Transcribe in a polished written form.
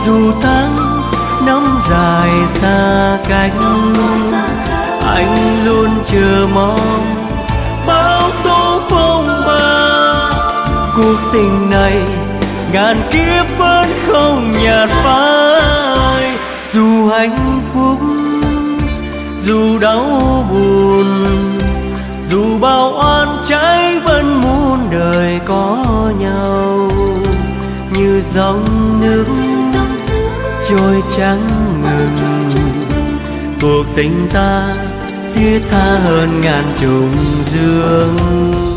Dù tháng năm dài xa cách, anh luôn chờ mong bao tố phong ba. Cuộc tình này ngàn kiếp vẫn không nhạt phai. Dù hạnh phúc, dù đau buồn, dù bao oan trái vẫn muôn đời có nhau. Như dòng nước trôi chẳng ngừng, cuộc tình ta thiết tha hơn ngàn trùng dương.